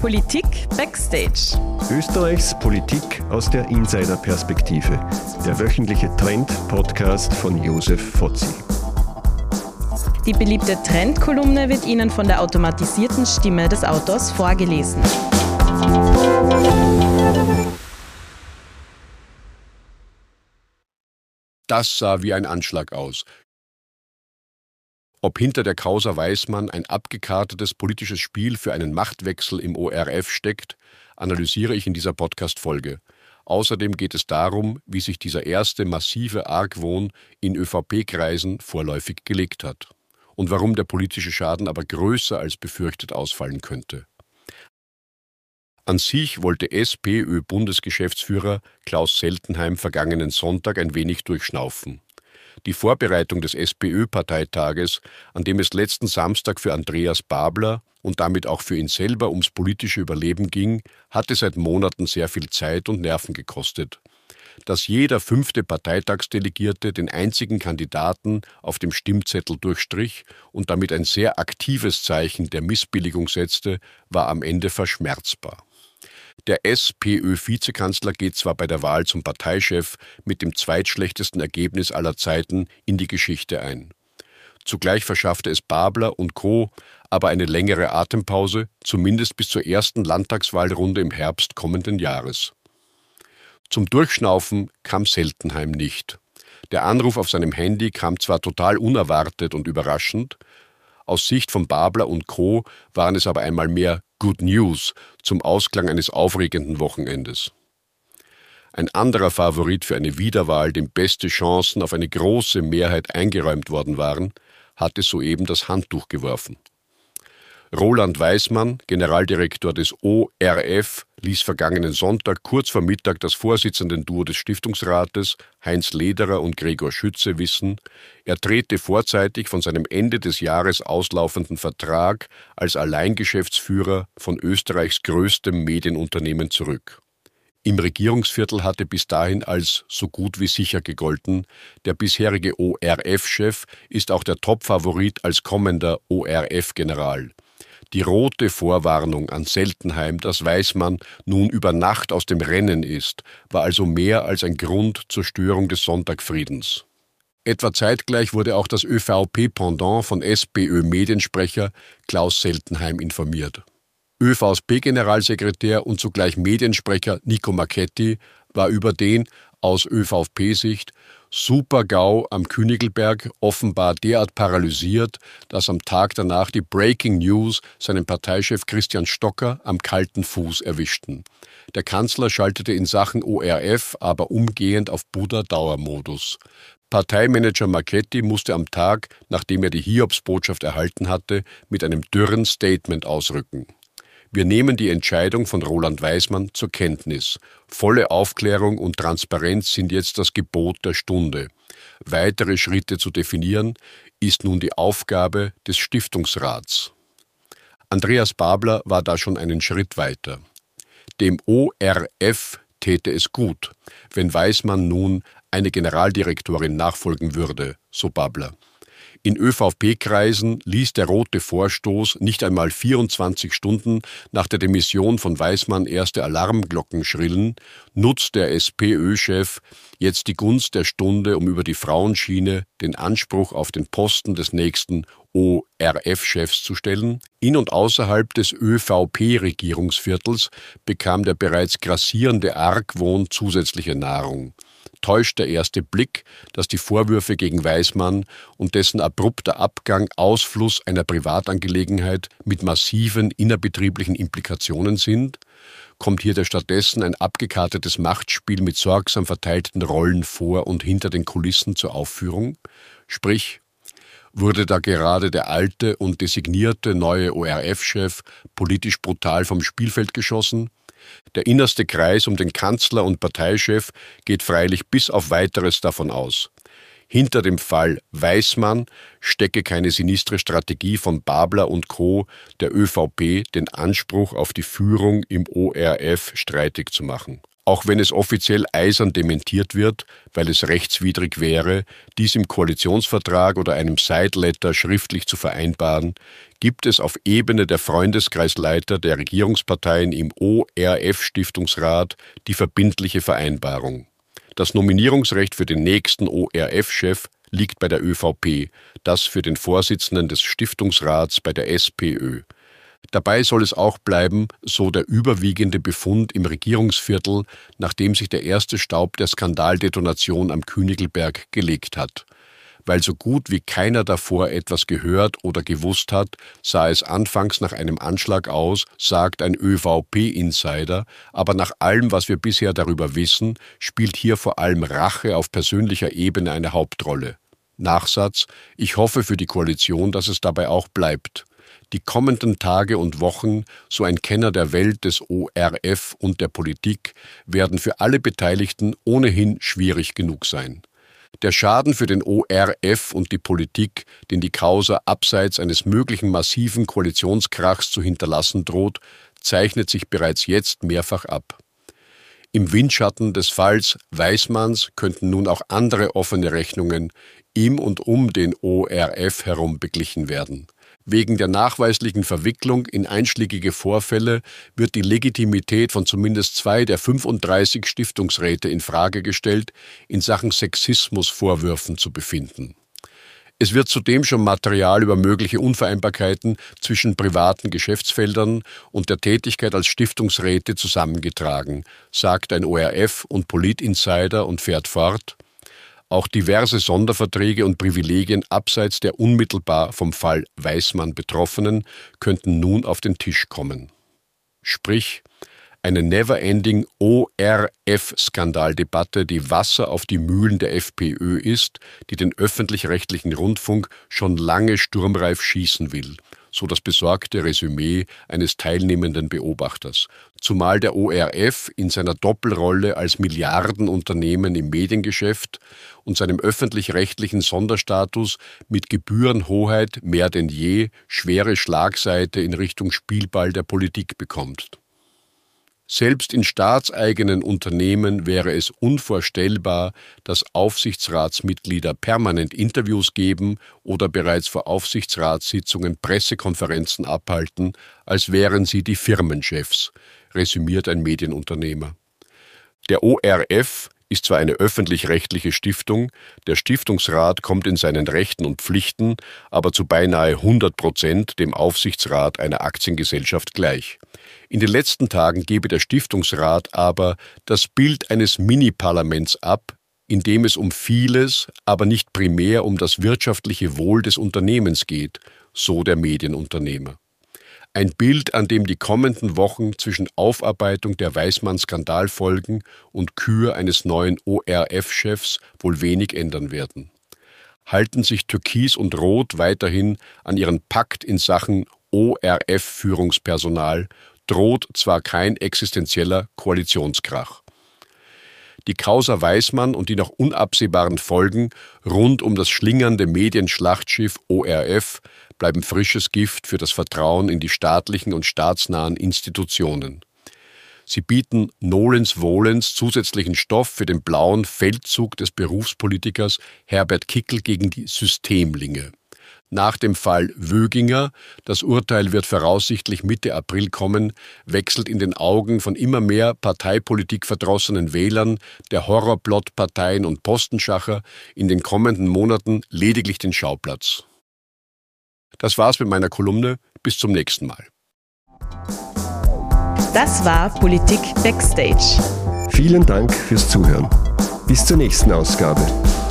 Politik Backstage. Österreichs Politik aus der Insider-Perspektive. Der wöchentliche Trend-Podcast von Josef Fotzi. Die beliebte Trendkolumne wird Ihnen von der automatisierten Stimme des Autors vorgelesen. Das sah wie ein Anschlag aus. Ob hinter der Causa Weismann ein abgekartetes politisches Spiel für einen Machtwechsel im ORF steckt, analysiere ich in dieser Podcast-Folge. Außerdem geht es darum, wie sich dieser erste massive Argwohn in ÖVP-Kreisen vorläufig gelegt hat und warum der politische Schaden aber größer als befürchtet ausfallen könnte. An sich wollte SPÖ-Bundesgeschäftsführer Klaus Seltenheim vergangenen Sonntag ein wenig durchschnaufen. Die Vorbereitung des SPÖ-Parteitages, an dem es letzten Samstag für Andreas Babler und damit auch für ihn selber ums politische Überleben ging, hatte seit Monaten sehr viel Zeit und Nerven gekostet. Dass jeder 5. Parteitagsdelegierte den einzigen Kandidaten auf dem Stimmzettel durchstrich und damit ein sehr aktives Zeichen der Missbilligung setzte, war am Ende verschmerzbar. Der SPÖ-Vizekanzler geht zwar bei der Wahl zum Parteichef mit dem zweitschlechtesten Ergebnis aller Zeiten in die Geschichte ein. Zugleich verschaffte es Babler und Co. aber eine längere Atempause, zumindest bis zur ersten Landtagswahlrunde im Herbst kommenden Jahres. Zum Durchschnaufen kam Seltenheim nicht. Der Anruf auf seinem Handy kam zwar total unerwartet und überraschend, aus Sicht von Babler und Co. waren es aber einmal mehr Good News zum Ausklang eines aufregenden Wochenendes. Ein anderer Favorit für eine Wiederwahl, dem beste Chancen auf eine große Mehrheit eingeräumt worden waren, hatte soeben das Handtuch geworfen. Roland Weismann, Generaldirektor des ORF, ließ vergangenen Sonntag kurz vor Mittag das Vorsitzendenduo des Stiftungsrates, Heinz Lederer und Gregor Schütze, wissen, er trete vorzeitig von seinem Ende des Jahres auslaufenden Vertrag als Alleingeschäftsführer von Österreichs größtem Medienunternehmen zurück. Im Regierungsviertel hatte bis dahin als so gut wie sicher gegolten, der bisherige ORF-Chef ist auch der Topfavorit als kommender ORF-General. Die rote Vorwarnung an Seltenheim, dass Weismann nun über Nacht aus dem Rennen ist, war also mehr als ein Grund zur Störung des Sonntagfriedens. Etwa zeitgleich wurde auch das ÖVP-Pendant von SPÖ-Mediensprecher Klaus Seltenheim informiert. ÖVP-Generalsekretär und zugleich Mediensprecher Nico Marchetti war über den, aus ÖVP-Sicht, Super-GAU am Königelberg offenbar derart paralysiert, dass am Tag danach die Breaking News seinen Parteichef Christian Stocker am kalten Fuß erwischten. Der Kanzler schaltete in Sachen ORF aber umgehend auf Buddha-Dauermodus. Parteimanager Marchetti musste am Tag, nachdem er die Hiobsbotschaft erhalten hatte, mit einem dürren Statement ausrücken. Wir nehmen die Entscheidung von Roland Weismann zur Kenntnis. Volle Aufklärung und Transparenz sind jetzt das Gebot der Stunde. Weitere Schritte zu definieren, ist nun die Aufgabe des Stiftungsrats. Andreas Babler war da schon einen Schritt weiter. Dem ORF täte es gut, wenn Weismann nun eine Generaldirektorin nachfolgen würde, so Babler. In ÖVP-Kreisen ließ der rote Vorstoß nicht einmal 24 Stunden nach der Demission von Weismann erste Alarmglocken schrillen, nutzt der SPÖ-Chef jetzt die Gunst der Stunde, um über die Frauenschiene den Anspruch auf den Posten des nächsten ORF-Chefs zu stellen. In und außerhalb des ÖVP-Regierungsviertels bekam der bereits grassierende Argwohn zusätzliche Nahrung. Täuscht der erste Blick, dass die Vorwürfe gegen Weismann und dessen abrupter Abgang Ausfluss einer Privatangelegenheit mit massiven innerbetrieblichen Implikationen sind? Kommt hier stattdessen ein abgekartetes Machtspiel mit sorgsam verteilten Rollen vor und hinter den Kulissen zur Aufführung? Sprich, wurde da gerade der alte und designierte neue ORF-Chef politisch brutal vom Spielfeld geschossen? Der innerste Kreis um den Kanzler und Parteichef geht freilich bis auf Weiteres davon aus. Hinter dem Fall Weismann stecke keine sinistre Strategie von Babler und Co., der ÖVP den Anspruch auf die Führung im ORF streitig zu machen. auch wenn es offiziell eisern dementiert wird, weil es rechtswidrig wäre, dies im Koalitionsvertrag oder einem Side-Letter schriftlich zu vereinbaren, gibt es auf Ebene der Freundeskreisleiter der Regierungsparteien im ORF-Stiftungsrat die verbindliche Vereinbarung. Das Nominierungsrecht für den nächsten ORF-Chef liegt bei der ÖVP, das für den Vorsitzenden des Stiftungsrats bei der SPÖ. Dabei soll es auch bleiben, so der überwiegende Befund im Regierungsviertel, nachdem sich der erste Staub der Skandaldetonation am Königelberg gelegt hat. Weil so gut wie keiner davor etwas gehört oder gewusst hat, sah es anfangs nach einem Anschlag aus, sagt ein ÖVP-Insider, aber nach allem, was wir bisher darüber wissen, spielt hier vor allem Rache auf persönlicher Ebene eine Hauptrolle. Nachsatz: Ich hoffe für die Koalition, dass es dabei auch bleibt. Die kommenden Tage und Wochen, so ein Kenner der Welt des ORF und der Politik, werden für alle Beteiligten ohnehin schwierig genug sein. Der Schaden für den ORF und die Politik, den die Causa abseits eines möglichen massiven Koalitionskrachs zu hinterlassen droht, zeichnet sich bereits jetzt mehrfach ab. Im Windschatten des Falls Weismanns könnten nun auch andere offene Rechnungen im und um den ORF herum beglichen werden. Wegen der nachweislichen Verwicklung in einschlägige Vorfälle wird die Legitimität von zumindest 2 der 35 Stiftungsräte in Frage gestellt, in Sachen Sexismusvorwürfen zu befinden. Es wird zudem schon Material über mögliche Unvereinbarkeiten zwischen privaten Geschäftsfeldern und der Tätigkeit als Stiftungsräte zusammengetragen, sagt ein ORF- und Polit-Insider und fährt fort: Auch diverse Sonderverträge und Privilegien abseits der unmittelbar vom Fall Weismann Betroffenen könnten nun auf den Tisch kommen. Sprich, eine never-ending ORF-Skandaldebatte, die Wasser auf die Mühlen der FPÖ ist, die den öffentlich-rechtlichen Rundfunk schon lange sturmreif schießen will, so das besorgte Resümee eines teilnehmenden Beobachters. Zumal der ORF in seiner Doppelrolle als Milliardenunternehmen im Mediengeschäft und seinem öffentlich-rechtlichen Sonderstatus mit Gebührenhoheit mehr denn je schwere Schlagseite in Richtung Spielball der Politik bekommt. Selbst in staatseigenen Unternehmen wäre es unvorstellbar, dass Aufsichtsratsmitglieder permanent Interviews geben oder bereits vor Aufsichtsratssitzungen Pressekonferenzen abhalten, als wären sie die Firmenchefs, resümiert ein Medienunternehmer. Der ORF ist zwar eine öffentlich-rechtliche Stiftung, der Stiftungsrat kommt in seinen Rechten und Pflichten aber zu beinahe 100% dem Aufsichtsrat einer Aktiengesellschaft gleich. In den letzten Tagen gebe der Stiftungsrat aber das Bild eines Mini-Parlaments ab, in dem es um vieles, aber nicht primär um das wirtschaftliche Wohl des Unternehmens geht, so der Medienunternehmer. Ein Bild, an dem die kommenden Wochen zwischen Aufarbeitung der Weismann-Skandalfolgen und Kür eines neuen ORF-Chefs wohl wenig ändern werden. Halten sich Türkis und Rot weiterhin an ihren Pakt in Sachen ORF-Führungspersonal, droht zwar kein existenzieller Koalitionskrach. Die Causa Weismann und die noch unabsehbaren Folgen rund um das schlingernde Medienschlachtschiff ORF bleiben frisches Gift für das Vertrauen in die staatlichen und staatsnahen Institutionen. Sie bieten nolens volens zusätzlichen Stoff für den blauen Feldzug des Berufspolitikers Herbert Kickl gegen die Systemlinge. Nach dem Fall Wöginger, das Urteil wird voraussichtlich Mitte April kommen, wechselt in den Augen von immer mehr parteipolitikverdrossenen Wählern der Horrorplot Parteien und Postenschacher in den kommenden Monaten lediglich den Schauplatz. Das war's mit meiner Kolumne. Bis zum nächsten Mal. Das war Politik Backstage. Vielen Dank fürs Zuhören. Bis zur nächsten Ausgabe.